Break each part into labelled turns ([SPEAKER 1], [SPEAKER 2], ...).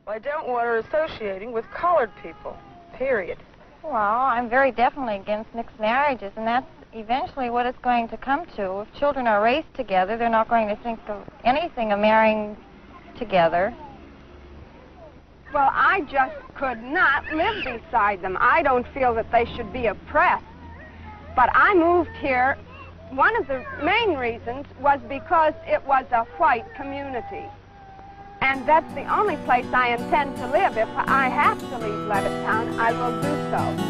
[SPEAKER 1] I don't want her associating with colored people, period.
[SPEAKER 2] Well, I'm very definitely against mixed marriages, and that's eventually what it's going to come to. If children are raised together, they're not going to think of anything of marrying together.
[SPEAKER 3] Well, I just could not live beside them. I don't feel that they should be oppressed. But I moved here. One of the main reasons was because it was a white community. And that's the only place I intend to live. If I have to leave Levittown, I will do so.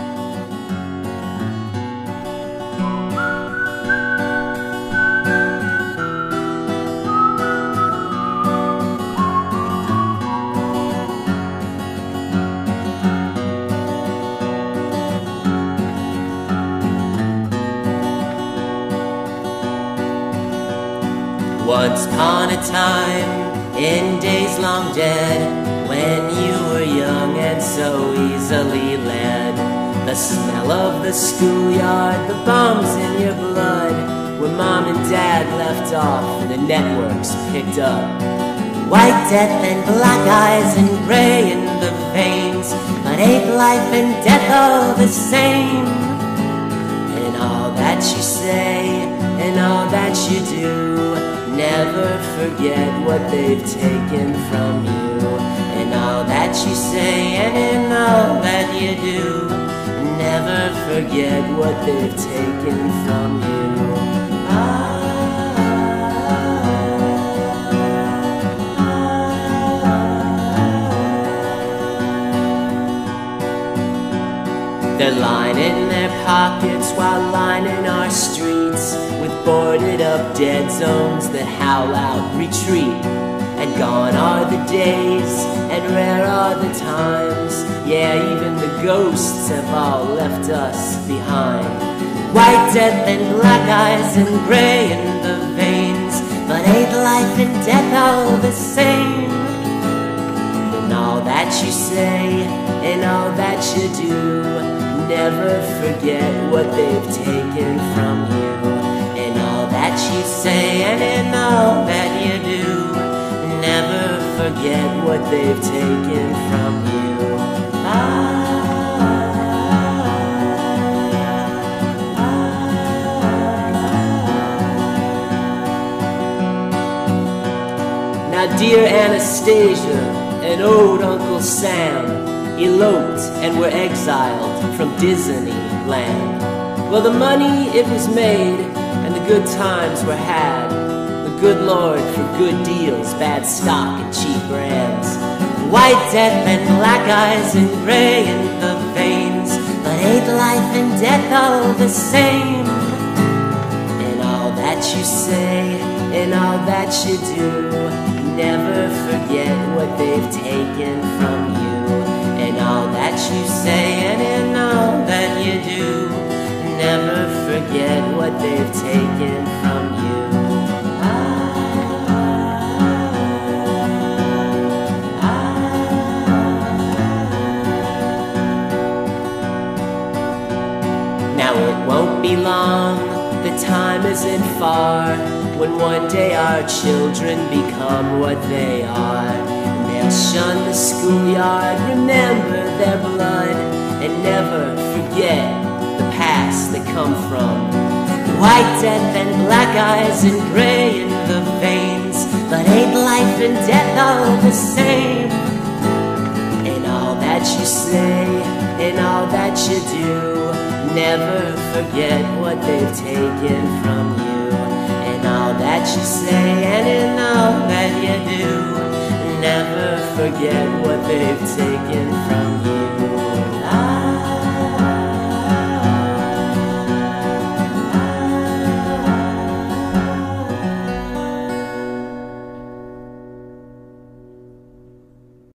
[SPEAKER 4] Once upon a time, in days long dead, when you were young and so easily led, the smell of the schoolyard, the bombs in your blood, where mom and dad left off and the networks picked up. White death and black eyes and gray in the veins, but ain't life and death all the same? And all that you say and all that you do, never forget what they've taken from you. And all that you say and in all that you do, never forget what they've taken from you. They're lining their pockets while lining our streets with boarded up dead zones that howl out retreat. And gone are the days and rare are the times, yeah, even the ghosts have all left us behind. White death and black eyes and gray in the veins, but ain't life and death all the same? And all that you say and all that you do, never forget what they've taken from you. And all that you say and in all that you do, never forget what they've taken from you. Now dear Anastasia and old Uncle Sam eloped and were exiled from Disneyland. Well, the money, it was made, and the good times were had. The good Lord for good deals, bad stock and cheap brands. White death and black eyes and gray in the veins, but ain't life and death all the same? And all that you say and all that you do, never forget what they've taken from you. And all that you say and in all that you do, never forget what they've taken from you. Now it won't be long, the time isn't far, when one day our children become what they are. They'll shun the schoolyard, remember their blood, and never forget the past they come from. White death and black eyes and gray in the veins, but ain't life and death all the same? And all that you say and all that you do, never forget what they've taken from you. And all that you say and in all that you do, never forget what they've taken from you.